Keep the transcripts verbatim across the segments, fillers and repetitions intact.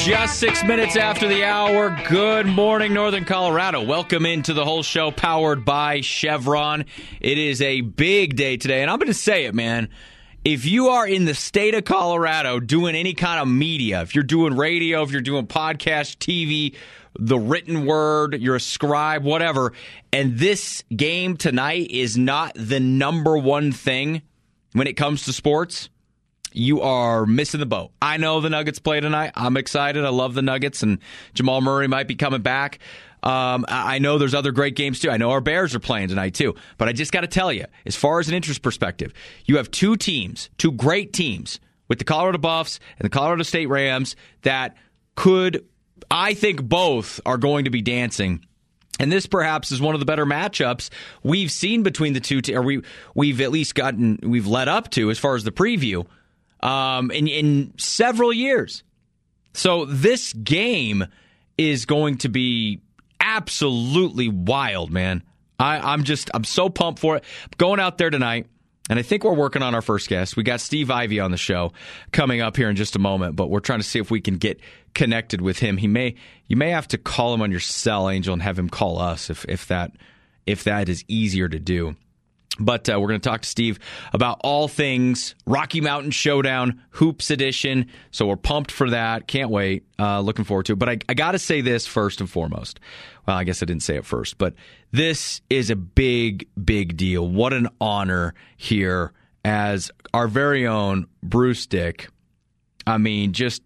Just six minutes after the hour. Good morning, Northern Colorado. Welcome into the whole show, powered by Chevron. It is a big day today, and I'm going to say it, man. If you are in the state of Colorado doing any kind of media, if you're doing radio, if you're doing podcast, T V, the written word, you're a scribe, whatever, and this game tonight is not the number one thing when it comes to sports, you are missing the boat. I know the Nuggets play tonight. I'm excited. I love the Nuggets, and Jamal Murray might be coming back. Um, I know there's other great games, too. I know our Bears are playing tonight, too. But I just got to tell you, as far as an interest perspective, you have two teams, two great teams, with the Colorado Buffs and the Colorado State Rams that could, I think both are going to be dancing. And this perhaps is one of the better matchups we've seen between the two, te- or we, we've at least gotten, we've led up to as far as the preview um, in, in several years. So this game is going to be absolutely wild, man. I, I'm just, I'm so pumped for it. Going out there tonight, and I think we're working on our first guest. We got Steve Ivey on the show coming up here in just a moment, but we're trying to see if we can get connected with him. He may, you may have to call him on your cell, Angel, and have him call us if, if that, if that is easier to do. But uh, we're going to talk to Steve about all things Rocky Mountain Showdown Hoops Edition. So we're pumped for that. Can't wait. Uh, looking forward to it. But I, I got to say this first and foremost. Well, I guess I didn't say it first, but this is a big, big deal. What an honor here as our very own Bruce Dick. I mean, just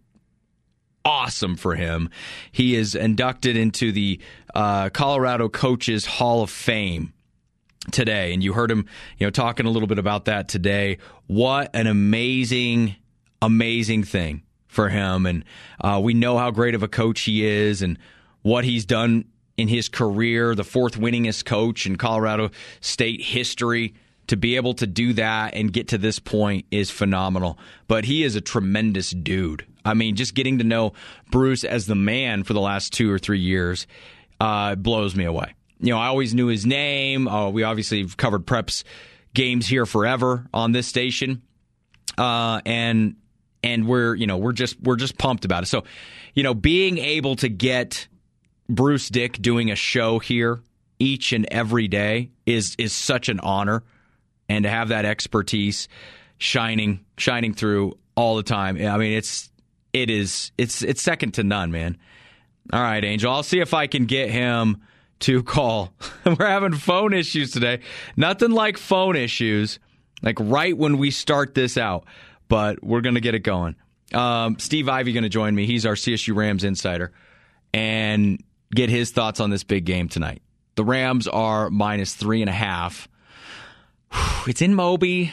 awesome for him. He is inducted into the uh, Colorado Coaches Hall of Fame today, and you heard him, you know, talking a little bit about that today. What an amazing, amazing thing for him, and uh, we know how great of a coach he is, and what he's done in his career. The fourth winningest coach in Colorado State history. To be able to do that and get to this point is phenomenal. But he is a tremendous dude. I mean, just getting to know Bruce as the man for the last two or three years uh, blows me away. You know, I always knew his name. Uh, we obviously have covered Preps games here forever on this station, uh, and and we're you know we're just we're just pumped about it. So, you know, being able to get Bruce Dick doing a show here each and every day is is such an honor, and to have that expertise shining shining through all the time. I mean, it's it is it's it's second to none, man. All right, Angel, I'll see if I can get him to call. We're having phone issues today. Nothing like phone issues, like right when we start this out, but we're going to get it going. Um, Steve Ivey going to join me. He's our C S U Rams insider, and get his thoughts on this big game tonight. The Rams are minus three and a half. It's in Moby.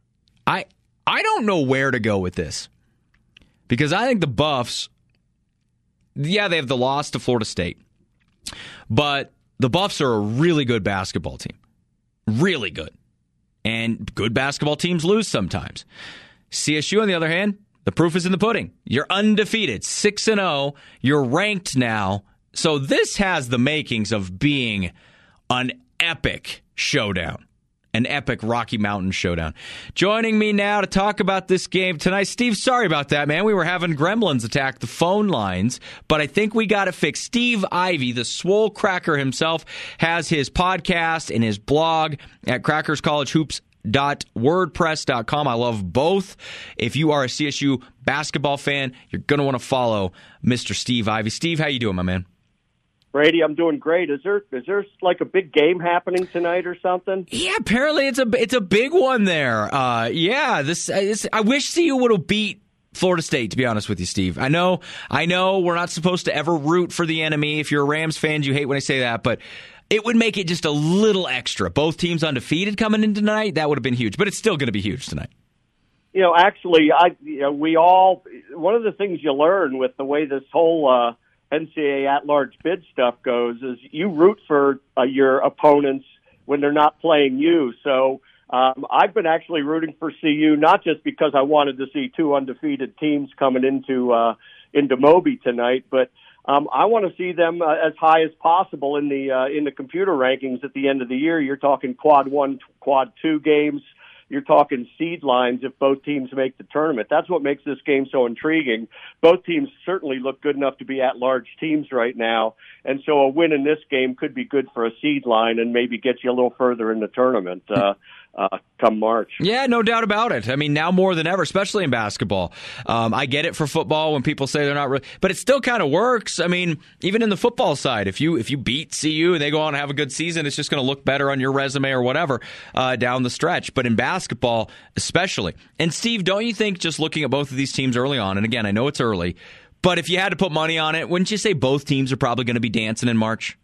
I I don't know where to go with this, because I think the Buffs, yeah, they have the loss to Florida State. But the Buffs are a really good basketball team. Really good. And good basketball teams lose sometimes. C S U, on the other hand, the proof is in the pudding. You're undefeated, six and oh. You're ranked now. So this has the makings of being an epic showdown. An epic Rocky Mountain Showdown. Joining me now to talk about this game tonight, Steve, sorry about that, man. We were having gremlins attack the phone lines, but I think we got it fixed. Steve Ivey, the swole cracker himself, has his podcast and his blog at crackers college hoops dot wordpress dot com. I love both. If you are a C S U basketball fan, you're going to want to follow Mister Steve Ivey. Steve, how you doing, my man? Brady, I'm doing great. Is there is there like a big game happening tonight or something? Yeah, apparently it's a it's a big one there. Uh, yeah, this is, I wish C U would have beat Florida State, to be honest with you, Steve. I know I know we're not supposed to ever root for the enemy. If you're a Rams fan, you hate when I say that, but it would make it just a little extra. Both teams undefeated coming in tonight, that would have been huge, but it's still going to be huge tonight. You know, actually, I you know, we all one of the things you learn with the way this whole uh, N C double A at-large bid stuff goes is you root for uh, your opponents when they're not playing you. So um, I've been actually rooting for C U, not just because I wanted to see two undefeated teams coming into uh, into Moby tonight, but um, I want to see them uh, as high as possible in the uh, in the computer rankings at the end of the year. You're talking quad one, quad two games. you're talking seed lines if both teams make the tournament. That's what makes this game so intriguing. Both teams certainly look good enough to be at-large teams right now, and so a win in this game could be good for a seed line and maybe get you a little further in the tournament. Uh, Uh, come March. Yeah, no doubt about it. I mean, now more than ever, especially in basketball. Um, I get it for football when people say they're not really, but it still kind of works. I mean, even in the football side, if you if you beat C U and they go on and have a good season, it's just going to look better on your resume or whatever uh, down the stretch. But in basketball, especially. And Steve, don't you think just looking at both of these teams early on, and again, I know it's early, but if you had to put money on it, wouldn't you say both teams are probably going to be dancing in March?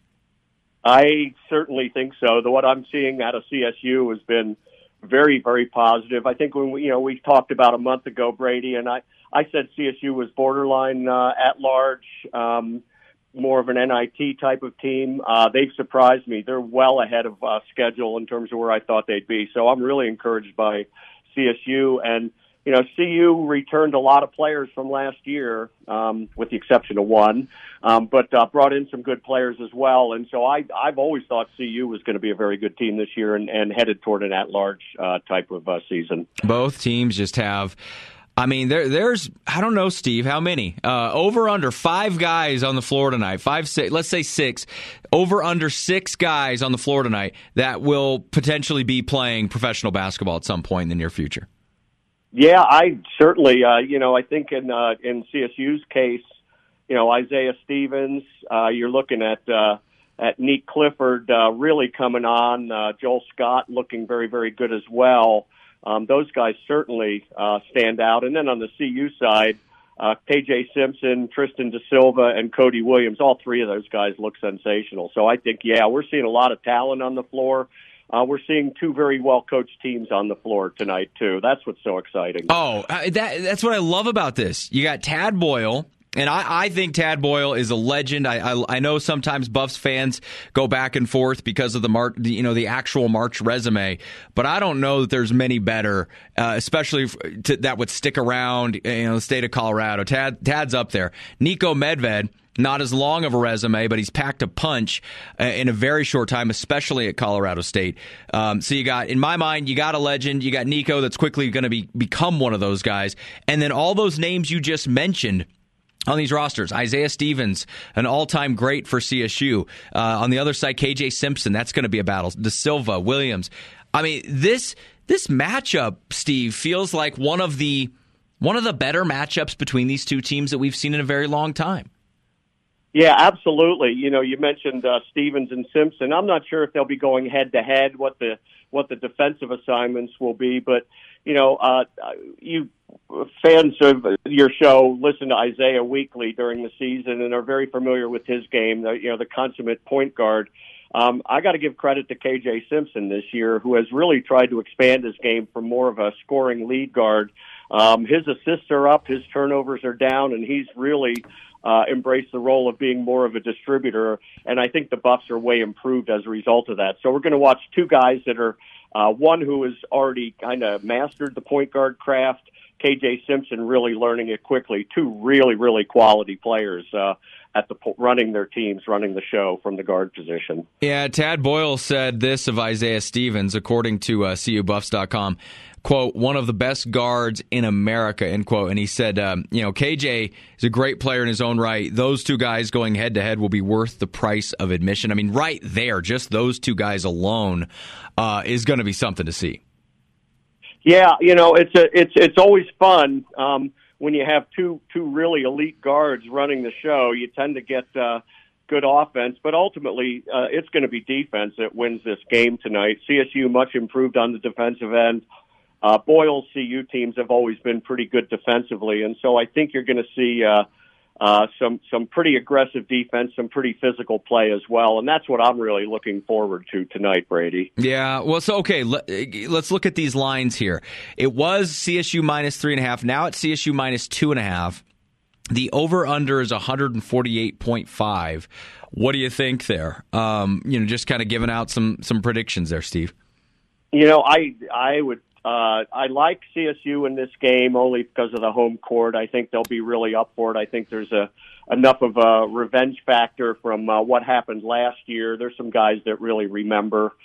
I certainly think so. The what I'm seeing out of C S U has been very, very positive. I think when we, you know, we talked about a month ago, Brady, and I, I said C S U was borderline uh, at large, um, more of an N I T type of team. Uh, they've surprised me. They're well ahead of uh, schedule in terms of where I thought they'd be. So I'm really encouraged by C S U. And, you know, C U returned a lot of players from last year, um, with the exception of one, um, but uh, brought in some good players as well. And so I, I've always thought C U was going to be a very good team this year and, and headed toward an at-large uh, type of uh, season. Both teams just have, I mean, there, there's, I don't know, Steve, how many? Uh, over under five guys on the floor tonight, five, six, let's say six, over under six guys on the floor tonight that will potentially be playing professional basketball at some point in the near future. Yeah, I certainly, uh, you know, I think in uh, in C S U's case, you know, Isaiah Stevens, uh, you're looking at uh, at Nick Clifford uh, really coming on, uh, Joel Scott looking very, very good as well. Um, those guys certainly uh, stand out. And then on the C U side, uh, K J Simpson, Tristan Da Silva, and Cody Williams, all three of those guys look sensational. So I think, yeah, we're seeing a lot of talent on the floor. Uh, we're seeing two very well-coached teams on the floor tonight, too. That's what's so exciting. Oh, that, that's what I love about this. You got Tad Boyle, and I, I think Tad Boyle is a legend. I, I I know sometimes Buffs fans go back and forth because of the Mar- the, you know the actual March resume, but I don't know that there's many better, uh, especially to, that would stick around. You know, the state of Colorado. Tad Tad's up there. Niko Medved. Not as long of a resume, but he's packed a punch uh, in a very short time, especially at Colorado State. Um, so you got, in my mind, you got a legend. You got Nico that's quickly going to be become one of those guys. And then all those names you just mentioned on these rosters. Isaiah Stevens, an all-time great for C S U. Uh, on the other side, K J Simpson, that's going to be a battle. Da Silva, Williams. I mean, this this matchup, Steve, feels like one of the one of the better matchups between these two teams that we've seen in a very long time. Yeah, absolutely. You know, you mentioned uh, Stevens and Simpson. I'm not sure if they'll be going head to head, what the what the defensive assignments will be, but you know, uh, you fans of your show listen to Isaiah weekly during the season and are very familiar with his game. The, you know, the consummate point guard. Um, I got to give credit to K J Simpson this year, who has really tried to expand his game from more of a scoring lead guard. Um, his assists are up, his turnovers are down, and he's really Uh, embrace the role of being more of a distributor, and I think the Buffs are way improved as a result of that. So we're going to watch two guys that are, uh, one who has already kind of mastered the point guard craft, K J Simpson really learning it quickly, two really, really quality players uh, at the running their teams, running the show from the guard position. Yeah, Tad Boyle said this of Isaiah Stevens, according to uh, C U Buffs dot com. Quote, one of the best guards in America, end quote. And he said, um, you know, K J is a great player in his own right. Those two guys going head to head will be worth the price of admission. I mean, right there, just those two guys alone uh, is going to be something to see. Yeah, you know, it's a, it's it's always fun um, when you have two two really elite guards running the show. You tend to get uh, good offense, but ultimately uh, it's going to be defense that wins this game tonight. C S U much improved on the defensive end. Uh, Boyle's C U teams have always been pretty good defensively, and so I think you're going to see uh, uh, some some pretty aggressive defense, some pretty physical play as well, and that's what I'm really looking forward to tonight, Brady. Yeah, well, so, okay, let, let's look at these lines here. It was C S U minus three and a half. Now it's C S U minus two and a half. The over-under is one forty-eight point five. What do you think there? Um, you know, just kind of giving out some some predictions there, Steve. You know, I I would. Uh, I like C S U in this game only because of the home court. I think they'll be really up for it. I think there's a enough of a revenge factor from uh, what happened last year. There's some guys that really remember.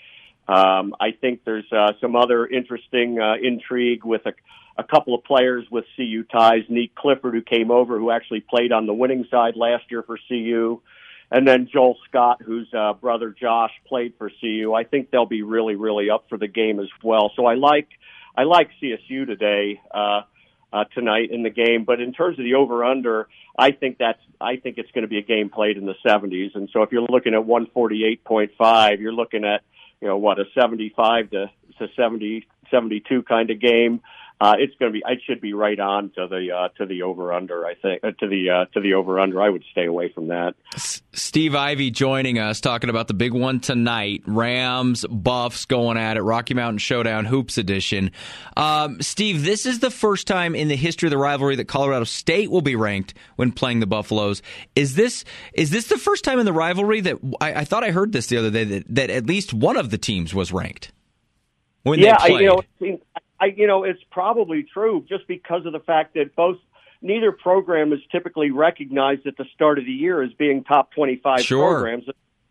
Um, I think there's uh, some other interesting uh, intrigue with a, a couple of players with C U ties. Nick Clifford, who came over, who actually played on the winning side last year for C U. And then Joel Scott, whose uh, brother Josh played for C U. I think they'll be really, really up for the game as well. So I like I like C S U today, uh, uh, tonight in the game. But in terms of the over/under, I think that's I think it's going to be a game played in the seventies. And so if you're looking at one forty-eight point five, you're looking at you know what a seventy-five to seventy, seventy-two kind of game. Uh, it's going to be. It should be right on to the uh, to the over under. I think uh, to the uh, to the over under. I would stay away from that. S- Steve Ivy joining us, talking about the big one tonight: Rams Buffs going at it. Rocky Mountain Showdown Hoops Edition. Um, Steve, this is the first time in the history of the rivalry that Colorado State will be ranked when playing the Buffaloes. Is this is this the first time in the rivalry that I, I thought I heard this the other day that, that at least one of the teams was ranked when yeah, they played? I, you know. It seems, I, you know, it's probably true just because of the fact that both neither program is typically recognized at the start of the year as being top twenty-five sure. programs.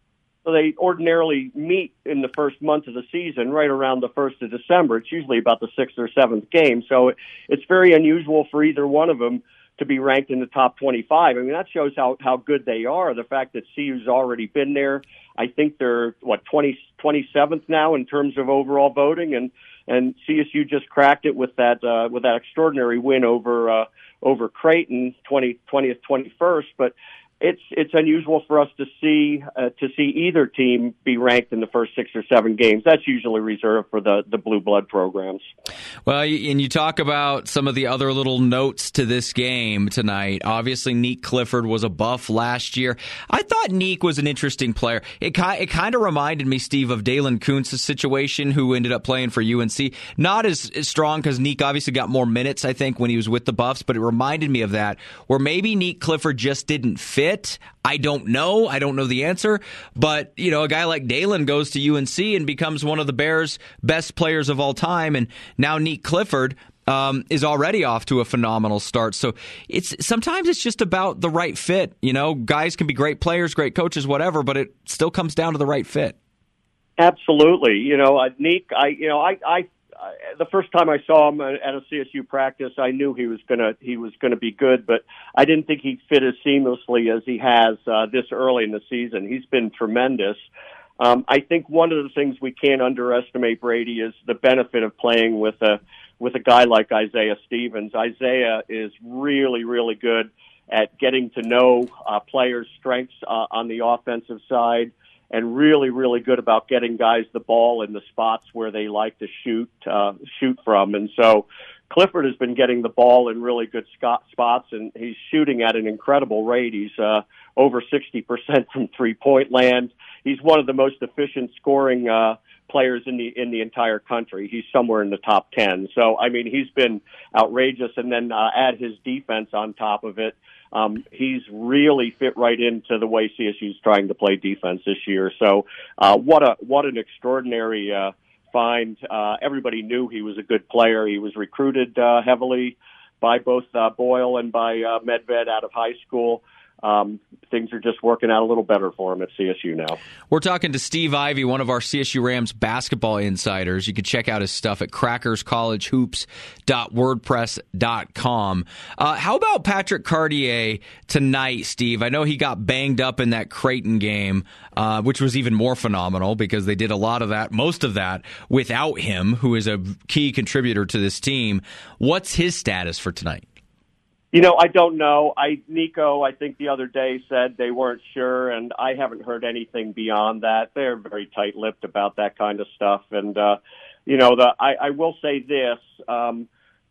So they ordinarily meet in the first month of the season, right around the first of December. It's usually about the sixth or seventh game. So it's very unusual for either one of them to be ranked in the top twenty-five. I mean, that shows how, how good they are. The fact that C U's already been there. I think they're, what, twenty, twenty-seventh now in terms of overall voting, and And C S U just cracked it with that uh, with that extraordinary win over uh, over Creighton, twentieth, twenty-first. But it's it's unusual for us to see uh, to see either team be ranked in the first six or seven games. That's usually reserved for the, the blue blood programs. Well, and you talk about some of the other little notes to this game tonight. Obviously, Nick Clifford was a Buff last year. I thought Nick was an interesting player. It, it kind of reminded me, Steve, of Dalen Kuntz's situation, who ended up playing for U N C. Not as, as strong because Nick obviously got more minutes, I think, when he was with the Buffs, but it reminded me of that, where maybe Nick Clifford just didn't fit. I don't know. I don't know the answer. But, you know, a guy like Dalen goes to U N C and becomes one of the Bears' best players of all time. And now Nick Clifford um, is already off to a phenomenal start. So it's sometimes it's just about the right fit. You know, guys can be great players, great coaches, whatever, but it still comes down to the right fit. Absolutely. You know, uh, Nick, I, you know, I, I, Uh, the first time I saw him at a C S U practice, I knew he was gonna he was gonna be good, but I didn't think he'd fit as seamlessly as he has uh, this early in the season. He's been tremendous. Um, I think one of the things we can't underestimate, Brady, is the benefit of playing with a with a guy like Isaiah Stevens. Isaiah is really, really good at getting to know uh, players' strengths uh, on the offensive side, and really, really good about getting guys the ball in the spots where they like to shoot uh, shoot from. And so Clifford has been getting the ball in really good spots, and he's shooting at an incredible rate. He's uh, over sixty percent from three-point land. He's one of the most efficient scoring uh, players in the in the entire country. He's somewhere in the top ten. So, I mean, he's been outrageous. And then uh, add his defense on top of it. Um, he's really fit right into the way C S U's trying to play defense this year. So, uh, what a what an extraordinary uh, find! Uh, everybody knew he was a good player. He was recruited uh, heavily by both uh, Boyle and by uh, Medved out of high school. Um, things are just working out a little better for him at C S U now. We're talking to Steve Ivy, one of our C S U Rams basketball insiders. You can check out his stuff at crackers college hoops dot wordpress dot com. Uh, how about Patrick Cartier tonight, Steve? I know he got banged up in that Creighton game, uh, which was even more phenomenal because they did a lot of that, most of that, without him, who is a key contributor to this team. What's his status for tonight? You know, I don't know. I Nico, I think the other day said they weren't sure, and I haven't heard anything beyond that. They're very tight-lipped about that kind of stuff. And, uh, you know, the I, I will say this. Um,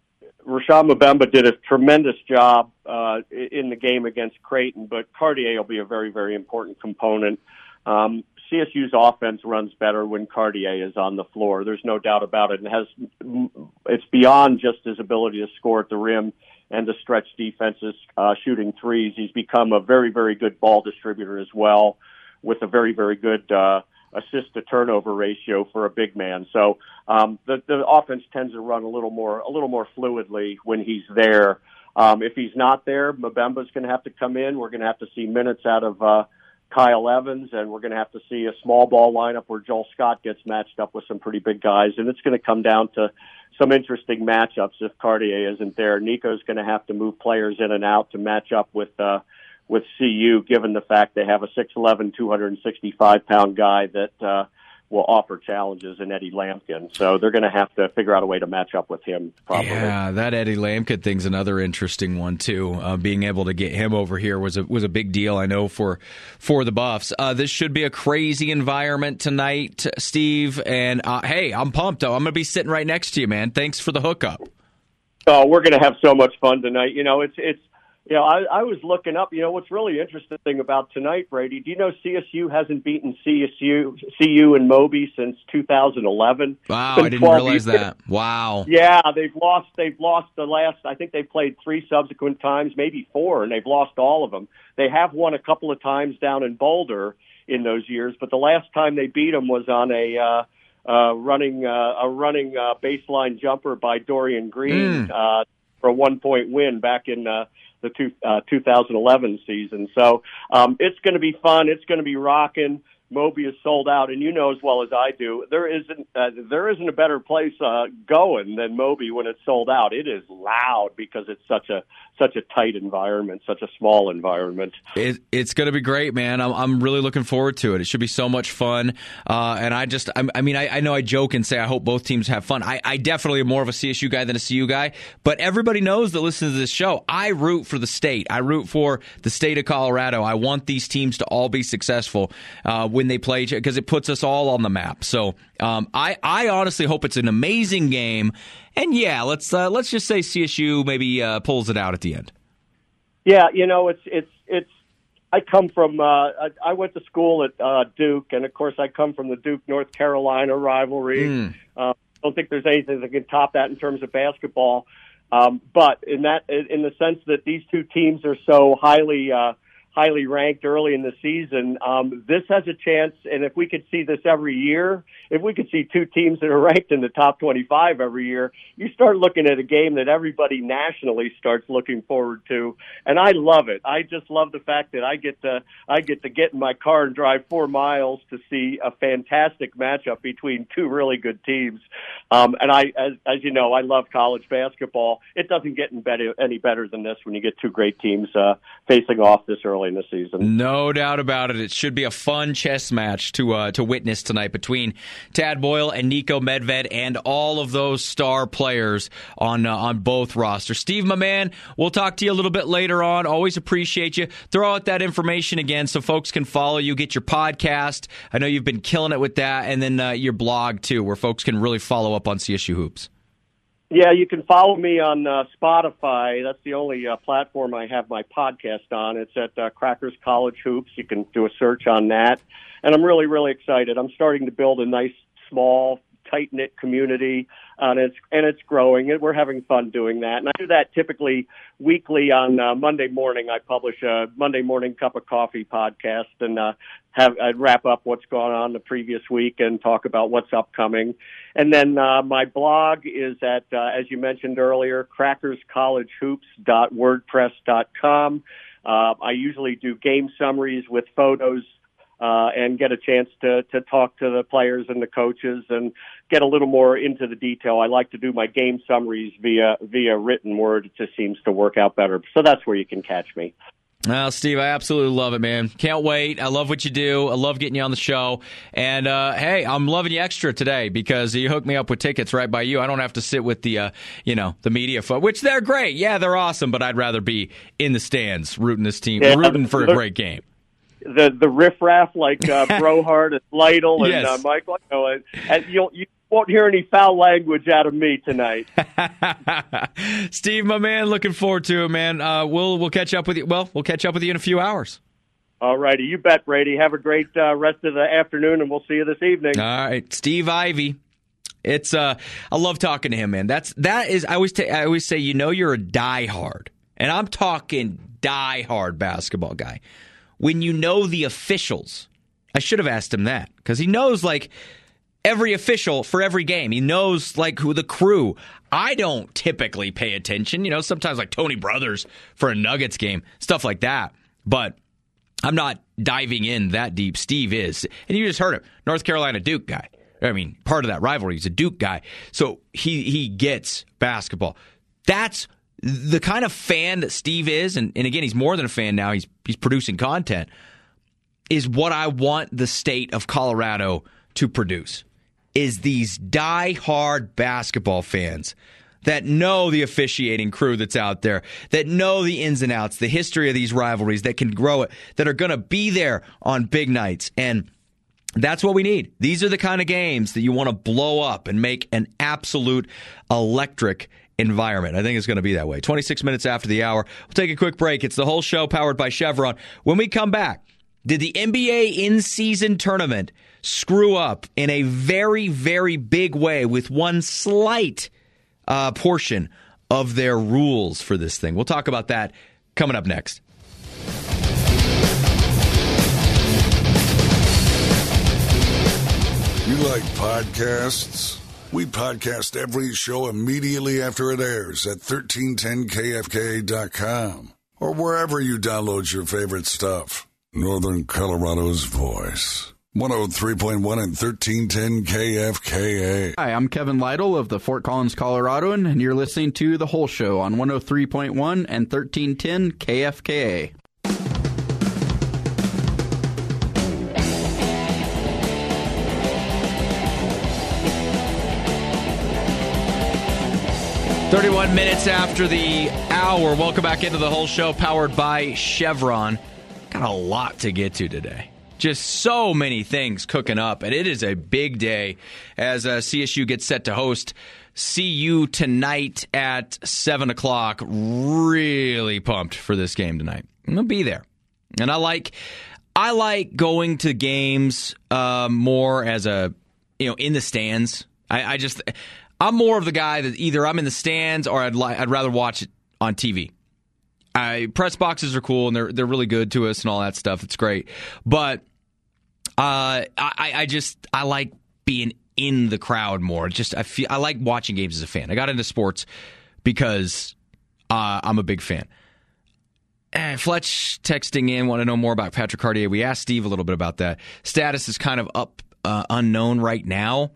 Rashad Mbemba did a tremendous job uh, in the game against Creighton, but Cartier will be a very, very important component. Um, C S U's offense runs better when Cartier is on the floor. There's no doubt about it. And has it's beyond just his ability to score at the rim and to stretch defenses uh, shooting threes. He's become a very, very good ball distributor as well, with a very, very good uh, assist-to-turnover ratio for a big man. So um, the, the offense tends to run a little more, a little more fluidly when he's there. Um, if he's not there, Mbemba's going to have to come in. We're going to have to see minutes out of uh, Kyle Evans, and we're going to have to see a small ball lineup where Joel Scott gets matched up with some pretty big guys, and it's going to come down to some interesting matchups if Cartier isn't there. Nico's going to have to move players in and out to match up with uh, with C U, given the fact they have a six eleven, two hundred sixty-five pound guy that uh, will offer challenges in Eddie Lampkin. So they're going to have to figure out a way to match up with him properly. Yeah, that Eddie Lampkin thing's another interesting one too. Uh, being able to get him over here was a was a big deal, I know, for for the Buffs. Uh, this should be a crazy environment tonight, Steve. And uh, hey, I'm pumped. I'm going to be sitting right next to you, man. Thanks for the hookup. Oh, we're going to have so much fun tonight. You know, it's it's. You know, I, I was looking up, you know, what's really interesting about tonight, Brady, do you know C S U hasn't beaten C S U, C U and Moby since two thousand eleven? Wow, I didn't realize years. that. Wow. Yeah, they've lost, they've lost the last, I think they've played three subsequent times, maybe four, and they've lost all of them. They have won a couple of times down in Boulder in those years, but the last time they beat them was on a, uh, uh, running, uh, a running, uh, baseline jumper by Dorian Green, mm. uh, for a one point win back in, uh, the two, uh, two thousand eleven season. So um, it's going to be fun. It's going to be rocking. Moby is sold out, and you know as well as I do, there isn't uh, there isn't a better place uh, going than Moby when it's sold out. It is loud because it's such a such a tight environment, such a small environment. It, it's going to be great, man. I'm I'm really looking forward to it. It should be so much fun. Uh, and I just, I, I mean, I, I know I joke and say I hope both teams have fun. I, I definitely am more of a C S U guy than a C U guy, but everybody knows that listens to this show. I root for the state. I root for the state of Colorado. I want these teams to all be successful uh, when they play, because it puts us all on the map. So um, I, I honestly hope it's an amazing game. And yeah, let's uh, let's just say C S U maybe uh, pulls it out at the end. Yeah, you know, it's it's it's. I come from. Uh, I, I went to school at uh, Duke, and of course, I come from the Duke North Carolina rivalry. Mm. Uh, I don't think there's anything that can top that in terms of basketball. Um, but in that, in the sense that these two teams are so highly. Uh, highly ranked early in the season, um, this has a chance, and if we could see this every year, if we could see two teams that are ranked in the top twenty-five every year, you start looking at a game that everybody nationally starts looking forward to, and I love it. I just love the fact that I get to I get to get in my car and drive four miles to see a fantastic matchup between two really good teams. Um, and I, as, as you know, I love college basketball. It doesn't get in better, any better than this when you get two great teams uh, facing off this early in the season. No doubt about it. It should be a fun chess match to uh, to witness tonight between Tad Boyle and Niko Medved and all of those star players on uh, on both rosters. Steve, my man, we'll talk to you a little bit later on. Always appreciate you. Throw out that information again so folks can follow you, get your podcast. I know you've been killing it with that, and then uh, your blog too, where folks can really follow up on C S U Hoops. Yeah, you can follow me on uh, Spotify. That's the only uh, platform I have my podcast on. It's at uh, Crackers College Hoops. You can do a search on that. And I'm really, really excited. I'm starting to build a nice, small, tight-knit community, uh, and it's and it's growing, and we're having fun doing that. And I do that typically weekly on uh, Monday morning. I publish a Monday morning cup of coffee podcast, and uh, have I wrap up what's gone on the previous week and talk about what's upcoming. And then uh, my blog is at, uh, as you mentioned earlier, crackers college hoops dot wordpress dot com. Uh, I usually do game summaries with photos uh, and get a chance to, to talk to the players and the coaches and get a little more into the detail. I like to do my game summaries via via written word. It just seems to work out better. So that's where you can catch me. Well, Steve, I absolutely love it, man. Can't wait. I love what you do. I love getting you on the show. And, uh, hey, I'm loving you extra today because you hooked me up with tickets right by you. I don't have to sit with the, uh, you know, the media, fo- which they're great. Yeah, they're awesome, but I'd rather be in the stands rooting this team, yeah, rooting for a great game. The the riffraff like uh, Brohard and Lytle and yes. uh, Michael. You know, and you'll, you won't hear any foul language out of me tonight. Steve, my man, looking forward to it, man. Uh, we'll we'll catch up with you. Well, we'll catch up with you in a few hours. All righty, you bet, Brady. Have a great uh, rest of the afternoon, and we'll see you this evening. All right, Steve Ivey. It's uh, I love talking to him, man. That's that is. I always t- I always say, you know, you're a diehard, and I'm talking diehard basketball guy. When you know the officials, I should have asked him that because he knows like every official for every game. He knows like who the crew. I don't typically pay attention, you know, sometimes like Tony Brothers for a Nuggets game, stuff like that. But I'm not diving in that deep. Steve is. And you just heard him. North Carolina Duke guy. I mean, part of that rivalry. He's a Duke guy. So he, he gets basketball. That's the kind of fan that Steve is. And, and again, he's more than a fan now. He's, he's producing content. Is what I want the state of Colorado to produce. Is these die-hard basketball fans that know the officiating crew that's out there, that know the ins and outs, the history of these rivalries, that can grow it, that are going to be there on big nights. And that's what we need. These are the kind of games that you want to blow up and make an absolute electric environment. I think it's going to be that way. twenty-six minutes after the hour. We'll take a quick break. It's the whole show powered by Chevron. When we come back, did the N B A in-season tournament screw up in a very, very big way with one slight Uh, portion of their rules for this thing? We'll talk about that coming up next. You like podcasts? We podcast every show immediately after it airs at thirteen ten K F K A dot com or wherever you download your favorite stuff. Northern Colorado's voice. one oh three point one and thirteen ten K F K A. Hi, I'm Kevin Lytle of the Fort Collins Coloradoan, and you're listening to The Whole Show on one oh three point one and thirteen ten K F K A. thirty-one minutes after the hour. Welcome back into The Whole Show powered by Chevron. Got a lot to get to today. Just so many things cooking up, and it is a big day as uh, C S U gets set to host C U tonight at seven o'clock. Really pumped for this game tonight. I'm going to be there. And I like I like going to games uh, more as a, you know, in the stands. I, I just, I'm more of the guy that either I'm in the stands or I'd, li- I'd rather watch it on T V. I, press boxes are cool, and they're they're really good to us and all that stuff. It's great. But uh, I, I just I like being in the crowd more. Just I feel I like watching games as a fan. I got into sports because uh, I'm a big fan. And Fletch texting in, want to know more about Patrick Cartier. We asked Steve a little bit about that. Status is kind of up uh, unknown right now,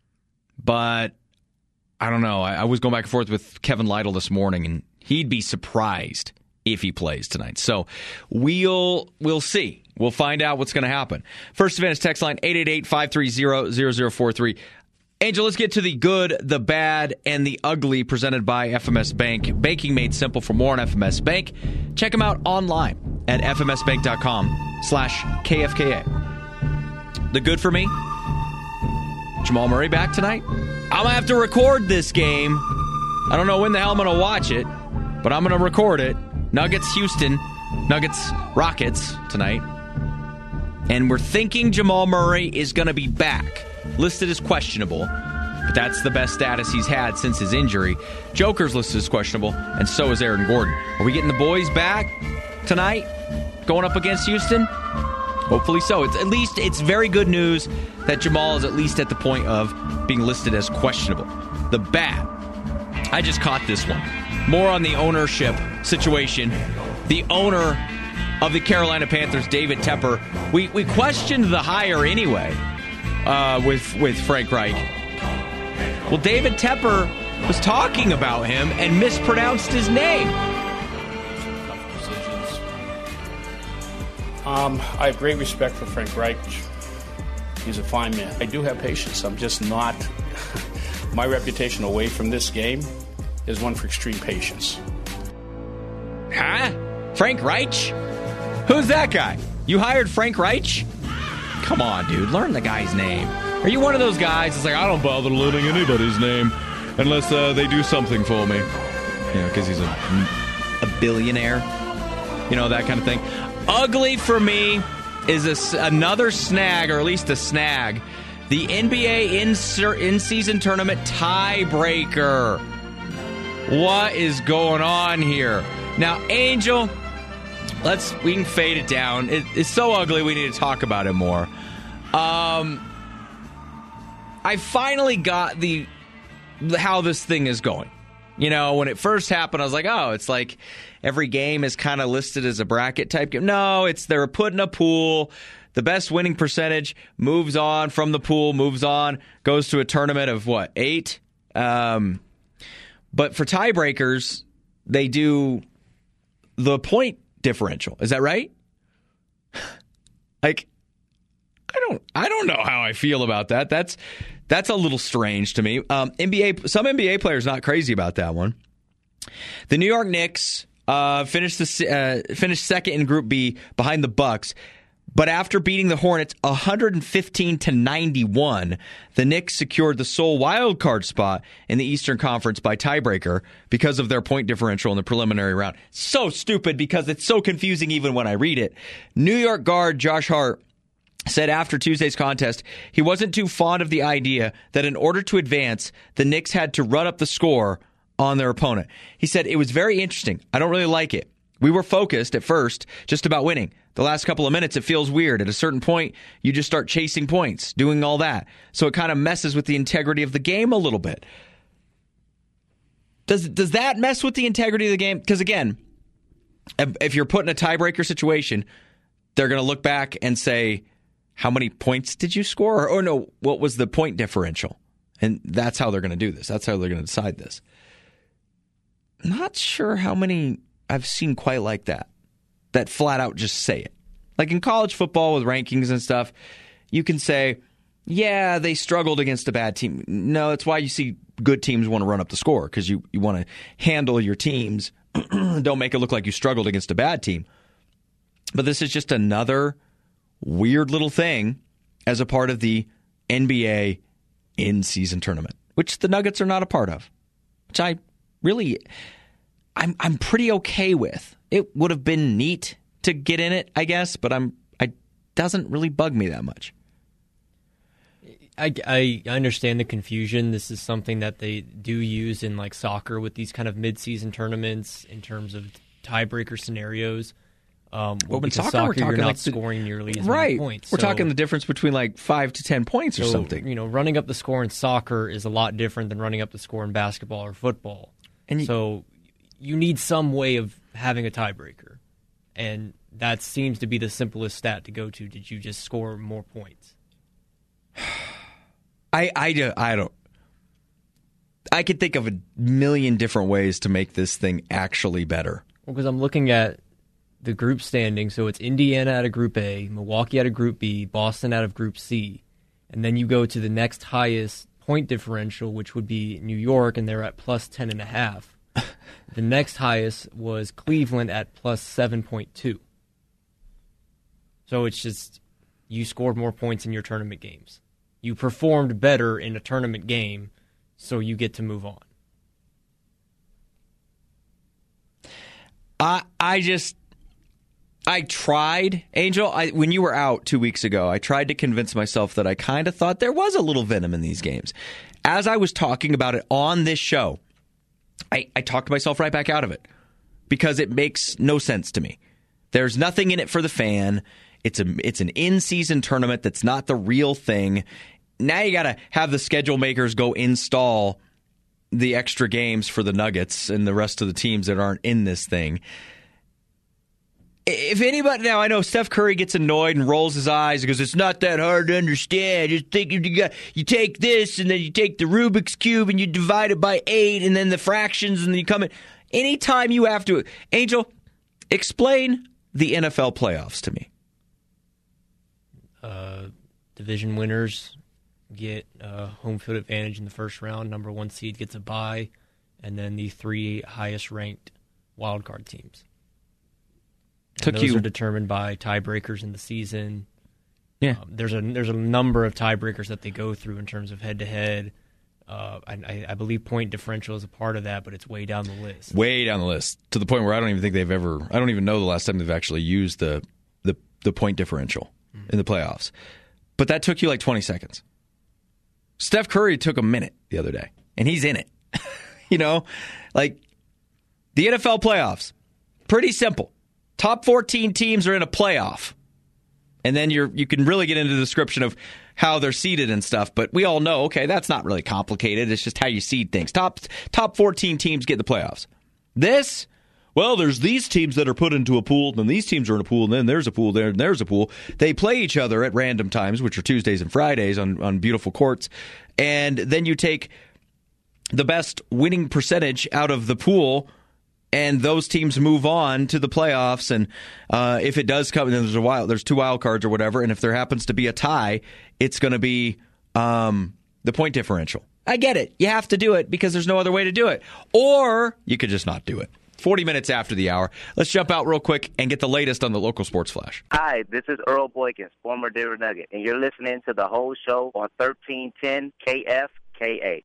but I don't know. I, I was going back and forth with Kevin Lytle this morning, and he'd be surprised if he plays tonight. So we'll we'll see. We'll find out what's going to happen. First Advantage text line eight eight eight, five three zero, zero zero four three. Angel, let's get to the good, the bad, and the ugly presented by F M S Bank. Banking made simple. For more on F M S Bank, check them out online at f m s bank dot com slash K F K A. The good for me, Jamal Murray back tonight. I'm going to have to record this game. I don't know when the hell I'm going to watch it, but I'm going to record it. Nuggets, Houston, Nuggets, Rockets tonight. And we're thinking Jamal Murray is going to be back. Listed as questionable, but that's the best status he's had since his injury. Joker's listed as questionable, and so is Aaron Gordon. Are we getting the boys back tonight, going up against Houston? Hopefully so. It's at least it's very good news that Jamal is at least at the point of being listed as questionable. The bad, I just caught this one. More on the ownership situation. The owner of the Carolina Panthers, David Tepper. We we questioned the hire anyway uh, with with Frank Reich. Well, David Tepper was talking about him and mispronounced his name. Um, I have great respect for Frank Reich. He's a fine man. I do have patience. I'm just not. My reputation away from this game is one for extreme patience. Huh? Frank Reich? Who's that guy? You hired Frank Reich? Come on, dude. Learn the guy's name. Are you one of those guys that's like, I don't bother learning anybody's name unless uh, they do something for me? You know, because he's a, a billionaire. You know, that kind of thing. Ugly for me is a, another snag, or at least a snag. The N B A in, in-season tournament tiebreaker. What is going on here? Now, Angel, let's we can fade it down. It, it's so ugly we need to talk about it more. Um, I finally got the how this thing is going. You know, when it first happened, I was like, oh, it's like every game is kind of listed as a bracket type game. No, it's they're put in a pool. The best winning percentage moves on from the pool, moves on, goes to a tournament of what, eight? Um, but for tiebreakers, they do the point differential. Is that right? Like, I don't, I don't know how I feel about that. That's that's a little strange to me. Um, N B A, some N B A players not crazy about that one. The New York Knicks uh, finished the uh, finished second in Group B behind the Bucks. But after beating the Hornets one fifteen to ninety-one, the Knicks secured the sole wild card spot in the Eastern Conference by tiebreaker because of their point differential in the preliminary round. So stupid because it's so confusing even when I read it. New York guard Josh Hart said after Tuesday's contest he wasn't too fond of the idea that in order to advance, the Knicks had to run up the score on their opponent. He said, it was very interesting. I don't really like it. We were focused at first just about winning. The last couple of minutes, it feels weird. At a certain point, you just start chasing points, doing all that. So it kind of messes with the integrity of the game a little bit. Does does that mess with the integrity of the game? Because again, if you're put in a tiebreaker situation, they're going to look back and say, how many points did you score? Or, or no, what was the point differential? And that's how they're going to do this. That's how they're going to decide this. Not sure how many I've seen quite like that. That flat out just say it. Like in college football with rankings and stuff, you can say, yeah, they struggled against a bad team. No, that's why you see good teams want to run up the score, because you, you want to handle your teams. Don't make it look like you struggled against a bad team. But this is just another weird little thing as a part of the N B A in-season tournament, which the Nuggets are not a part of, which I really, I'm I'm pretty okay with. It would have been neat to get in it, I guess, but I'm I doesn't really bug me that much. I, I understand the confusion. This is something that they do use in like soccer with these kind of mid-season tournaments in terms of tiebreaker scenarios. Um, well, in soccer, soccer, we're talking you're not like scoring nearly as right. many points. We're so, talking the difference between like five to ten points or so, something. You know, running up the score in soccer is a lot different than running up the score in basketball or football. And you, so you need some way of having a tiebreaker, and that seems to be the simplest stat to go to. Did you just score more points? I, I, I don't. I could think of a million different ways to make this thing actually better. Well, because I'm looking at the group standing, so it's Indiana out of Group A, Milwaukee out of Group B, Boston out of Group C, and then you go to the next highest point differential, which would be New York, and they're at plus ten and a half. The next highest was Cleveland at plus seven point two. So it's just you scored more points in your tournament games. You performed better in a tournament game, so you get to move on. I I just I tried, Angel, I, when you were out two weeks ago, I tried to convince myself that I kind of thought there was a little venom in these games. As I was talking about it on this show, I, I talked myself right back out of it because it makes no sense to me. There's nothing in it for the fan. It's a it's an in-season tournament that's not the real thing. Now you got to have the schedule makers go install the extra games for the Nuggets and the rest of the teams that aren't in this thing. If anybody, now I know Steph Curry gets annoyed and rolls his eyes because it's not that hard to understand. Just think you got you take this and then you take the Rubik's Cube and you divide it by eight and then the fractions and then you come in. Anytime you have to, Angel, explain the N F L playoffs to me. Uh, division winners get uh, home field advantage in the first round. Number one seed gets a bye, and then the three highest ranked wildcard teams. And Took those you are determined by tiebreakers in the season. Yeah, um, there's a there's a number of tiebreakers that they go through in terms of head to head. I, I believe point differential is a part of that, but it's way down the list. Way down the list to the point where I don't even think they've ever. I don't even know the last time they've actually used the the, the point differential mm-hmm. in the playoffs. But that took you like twenty seconds. Steph Curry took a minute the other day, and he's in it. You know, like the N F L playoffs, pretty simple. Top fourteen teams are in a playoff. And then you're you can really get into the description of how they're seeded and stuff. But we all know, okay, that's not really complicated. It's just how you seed things. Top top fourteen teams get the playoffs. This well, there's these teams that are put into a pool, and then these teams are in a pool, and then there's a pool there, and there's a pool. They play each other at random times, which are Tuesdays and Fridays on, on beautiful courts, and then you take the best winning percentage out of the pool, and those teams move on to the playoffs. And uh, if it does come, then there's a wild, there's two wild cards or whatever, and if there happens to be a tie, it's going to be um, the point differential. I get it. You have to do it because there's no other way to do it. Or you could just not do it. forty minutes after the hour. Let's jump out real quick and get the latest on the local sports flash. Hi, this is Earl Boykins, former Denver Nugget, and you're listening to the whole show on thirteen ten K F K A.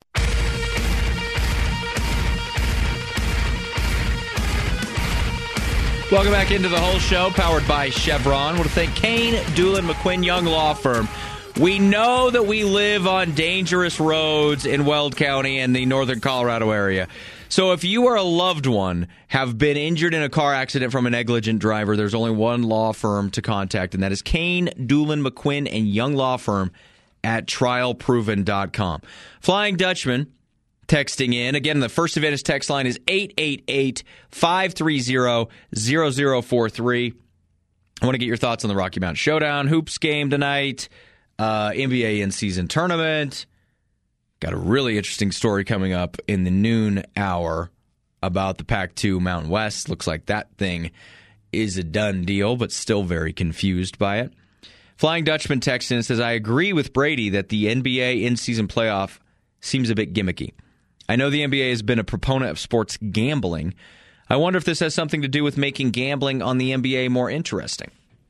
Welcome back into the whole show, powered by Chevron. I want to thank Kane, Doolin, McQuinn, Young Law Firm. We know that we live on dangerous roads in Weld County and the northern Colorado area. So if you or a loved one have been injured in a car accident from a negligent driver, there's only one law firm to contact, and that is Kane, Doolin, McQuinn, and Young Law Firm at trial proven dot com. Flying Dutchman texting in. Again, the First Advantage text line is eight eight eight, five three zero, zero zero four three. I want to get your thoughts on the Rocky Mountain Showdown hoops game tonight, uh, N B A in-season tournament. Got a really interesting story coming up in the noon hour about the Pac two Mountain West. Looks like that thing is a done deal, but still very confused by it. Flying Dutchman texts in and says, I agree with Brady that the N B A in-season playoff seems a bit gimmicky. I know the N B A has been a proponent of sports gambling. I wonder if this has something to do with making gambling on the N B A more interesting.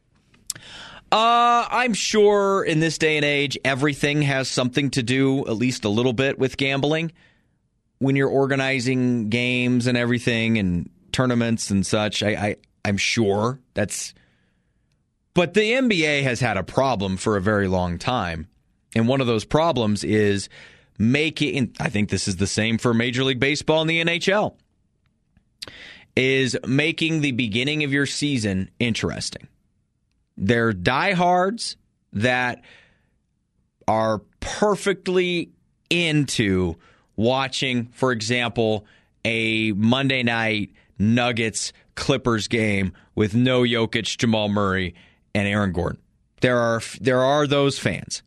Uh, I'm sure in this day and age, everything has something to do, at least a little bit, with gambling. When you're organizing games and everything and tournaments and such, I, I, I'm sure that's... But the N B A has had a problem for a very long time. And one of those problems is making, I think this is the same for Major League Baseball and the N H L, is making the beginning of your season interesting. They're diehards that are perfectly into watching, for example, a Monday night Nuggets Clippers game with no Jokic, Jamal Murray, and Aaron Gordon. There are there are those fans.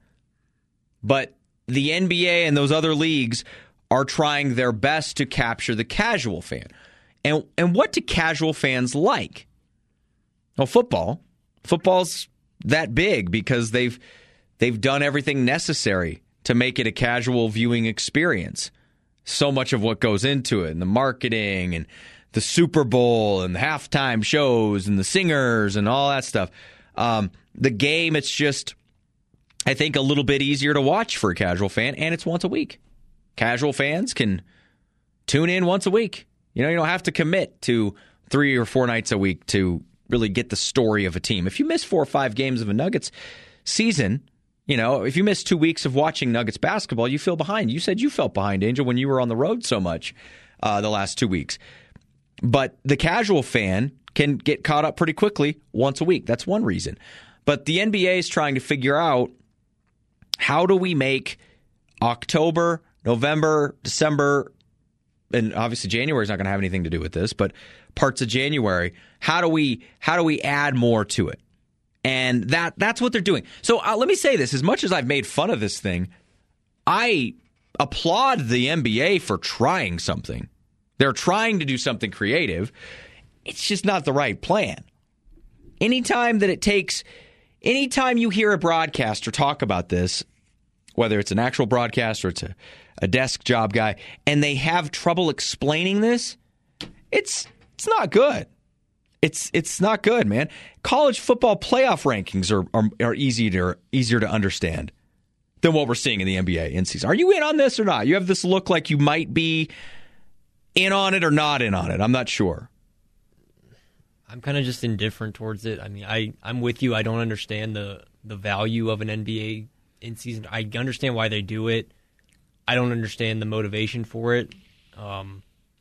But the N B A and those other leagues are trying their best to capture the casual fan. And and what do casual fans like? Well, football. Football's that big because they've they've done everything necessary to make it a casual viewing experience. So much of what goes into it, and the marketing and the Super Bowl and the halftime shows and the singers and all that stuff. Um, the game, it's just, I think, a little bit easier to watch for a casual fan, and it's once a week. Casual fans can tune in once a week. You know, you don't have to commit to three or four nights a week to really get the story of a team. If you miss four or five games of a Nuggets season, you know, if you miss two weeks of watching Nuggets basketball, you feel behind. You said you felt behind, Angel, when you were on the road so much uh, the last two weeks. But the casual fan can get caught up pretty quickly once a week. That's one reason. But the N B A is trying to figure out, how do we make October, November, December, and obviously January is not going to have anything to do with this, but parts of January, how do we how do we add more to it? And that that's what they're doing. So uh, let me say this. As much as I've made fun of this thing, I applaud the N B A for trying something. They're trying to do something creative. It's just not the right plan. Anytime that it takes, anytime you hear a broadcaster talk about this, whether it's an actual broadcaster or it's a, a desk job guy, and they have trouble explaining this, it's it's not good. It's it's not good, man. College football playoff rankings are are, are easier easier to understand than what we're seeing in the N B A in season. Are you in on this or not? You have this look like you might be in on it or not in on it. I'm not sure. I'm kind of just indifferent towards it. I mean, I, I'm with you. I don't understand the, the value of an N B A in season. I understand why they do it. I don't understand the motivation for it. Um,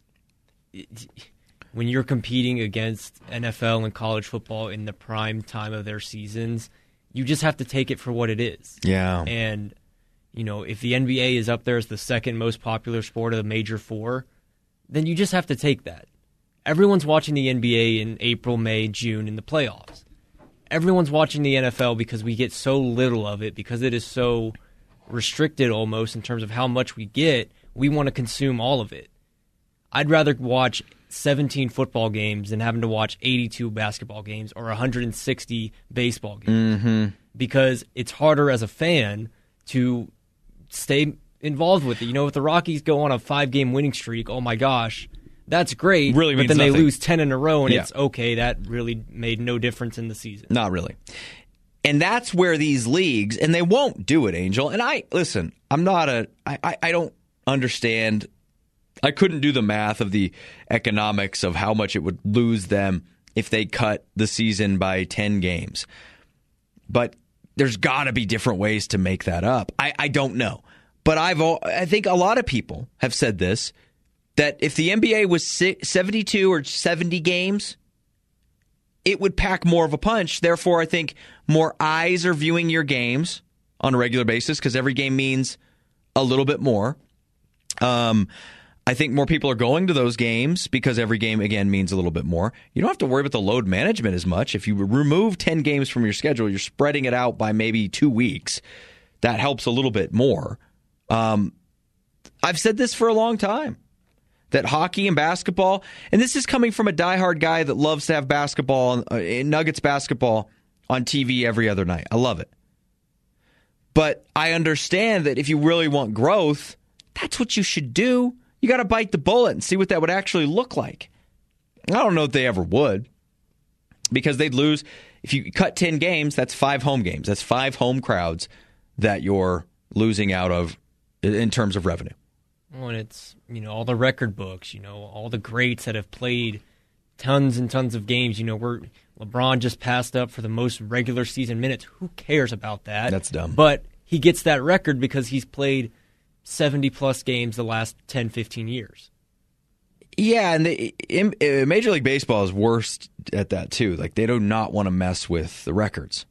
it when you're competing against N F L and college football in the prime time of their seasons, you just have to take it for what it is. Yeah. And, you know, if the N B A is up there as the second most popular sport of the major four, then you just have to take that. Everyone's watching the N B A in April, May, June in the playoffs. Everyone's watching the N F L because we get so little of it, because it is so restricted almost in terms of how much we get. We want to consume all of it. I'd rather watch seventeen football games than having to watch eighty-two basketball games or one hundred sixty baseball games. Mm-hmm. Because it's harder as a fan to stay involved with it. You know, if the Rockies go on a five-game winning streak, oh my gosh, that's great. Really but means then nothing. they lose ten in a row, and Yeah. it's okay. That really made no difference in the season. Not really. And that's where these leagues, and they won't do it, Angel. And I, listen, I'm not a, I, I, I don't understand. I couldn't do the math of the economics of how much it would lose them if they cut the season by ten games. But there's got to be different ways to make that up. I, I don't know. But I've, I think a lot of people have said this, that if the N B A was seventy-two or seventy games, it would pack more of a punch. Therefore, I think more eyes are viewing your games on a regular basis because every game means a little bit more. Um, I think more people are going to those games because every game, again, means a little bit more. You don't have to worry about the load management as much. If you remove ten games from your schedule, you're spreading it out by maybe two weeks. That helps a little bit more. Um, I've said this for a long time, that hockey and basketball, and this is coming from a diehard guy that loves to have basketball, uh, Nuggets basketball on T V every other night. I love it. But I understand that if you really want growth, that's what you should do. You got to bite the bullet and see what that would actually look like. I don't know if they ever would, because they'd lose. If you cut ten games, that's five home games. That's five home crowds that you're losing out of in terms of revenue. Well, and it's, you know, all the record books, you know, all the greats that have played tons and tons of games. You know, we're LeBron just passed up for the most regular season minutes. Who cares about that? That's dumb. But he gets that record because he's played seventy-plus games the last ten, fifteen years. Yeah, and the, in, uh, Major League Baseball is worse at that, too. Like, they do not want to mess with the records.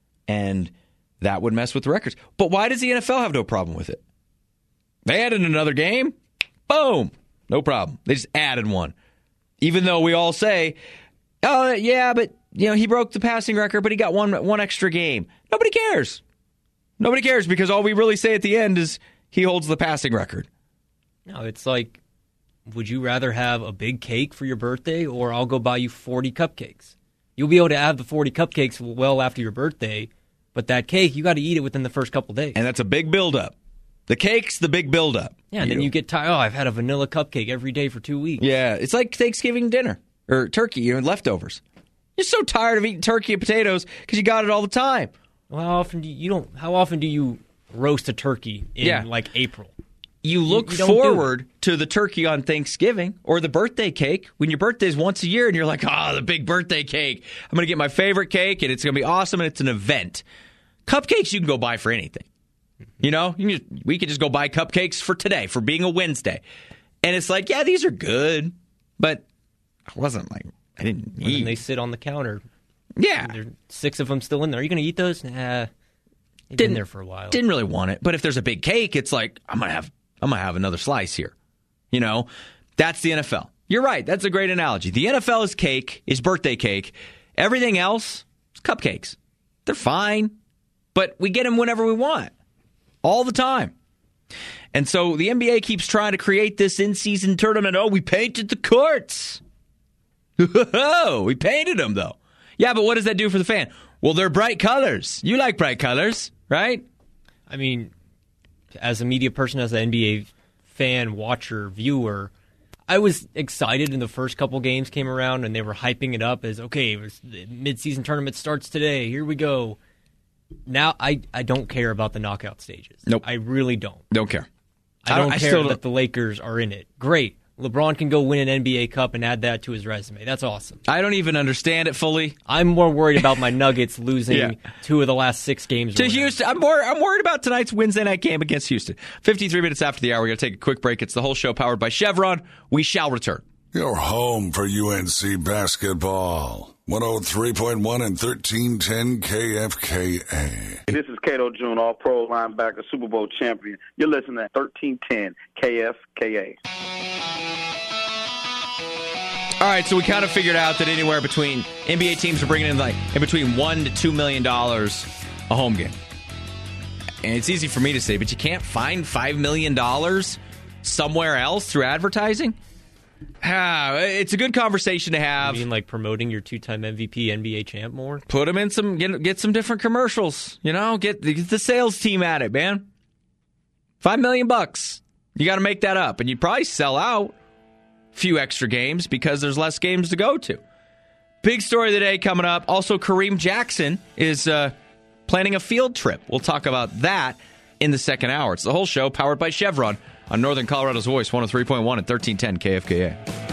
And that would mess with the records. But why does the N F L have no problem with it? They added another game. Boom. No problem. They just added one. Even though we all say, oh, yeah, but you know he broke the passing record, but he got one one extra game. Nobody cares. Nobody cares because all we really say at the end is he holds the passing record. No, it's like, would you rather have a big cake for your birthday, or I'll go buy you forty cupcakes? You'll be able to have the forty cupcakes well after your birthday, but that cake, you got to eat it within the first couple days. And that's a big buildup. The cake's the big buildup. Yeah, and you then know. you get tired. Oh, I've had a vanilla cupcake every day for two weeks. Yeah, it's like Thanksgiving dinner or turkey, you know, leftovers. You're so tired of eating turkey and potatoes because you got it all the time. Well, how often do you, you don't? How often do you roast a turkey in Yeah. like April? You look you don't do forward to the turkey on Thanksgiving or the birthday cake when your birthday's once a year and you're like, oh, the big birthday cake. I'm going to get my favorite cake and it's going to be awesome and it's an event. Cupcakes you can go buy for anything. You know, you can just, we could just go buy cupcakes for today, for being a Wednesday. And it's like, yeah, these are good, but I wasn't like, I didn't And eat. then they sit on the counter. Yeah. There's six of them still in there. Are you going to eat those? Nah, they've been Didn't- there for a while. Didn't really want it. But if there's a big cake, it's like, I'm going to have I'm gonna have another slice here. You know, that's the N F L. You're right. That's a great analogy. The N F L is cake, is birthday cake. Everything else is cupcakes. They're fine, but we get them whenever we want. All the time. And so the N B A keeps trying to create this in-season tournament. Oh, we painted the courts. Oh, we painted them, though. Yeah, but what does that do for the fan? Well, they're bright colors. You like bright colors, right? I mean, as a media person, as an N B A fan, watcher, viewer, I was excited when the first couple games came around and they were hyping it up as, okay, it was, the mid-season tournament starts today. Here we go. Now, I, I don't care about the knockout stages. Nope. I really don't. Don't care. I don't I care still that don't- the Lakers are in it. Great. LeBron can go win an N B A Cup and add that to his resume. That's awesome. I don't even understand it fully. I'm more worried about my Nuggets losing Yeah. two of the last six games. or To whatever. Houston, I'm more. I'm worried about tonight's Wednesday night game against Houston. fifty-three minutes after the hour, we're going to take a quick break. It's the whole show powered by Chevron. We shall return. Your home for U N C basketball. one oh three point one and thirteen ten K F K A. This is Cato June, all-pro linebacker, Super Bowl champion. You're listening to thirteen ten K F K A. All right, so we kind of figured out that anywhere between N B A teams are bringing in like in between one to two million dollars a home game, and it's easy for me to say, but you can't find five million dollars somewhere else through advertising. Ah, it's a good conversation to have. You mean like promoting your two-time M V P N B A champ more? Put them in some, get, get some different commercials. You know, get, get the sales team at it, man. Five million bucks. You got to make that up, and you'd probably sell out a few extra games because there's less games to go to. Big story of the day coming up. Also, Kareem Jackson is uh, planning a field trip. We'll talk about that in the second hour. It's the whole show powered by Chevron on Northern Colorado's Voice, one oh three point one and thirteen ten K F K A.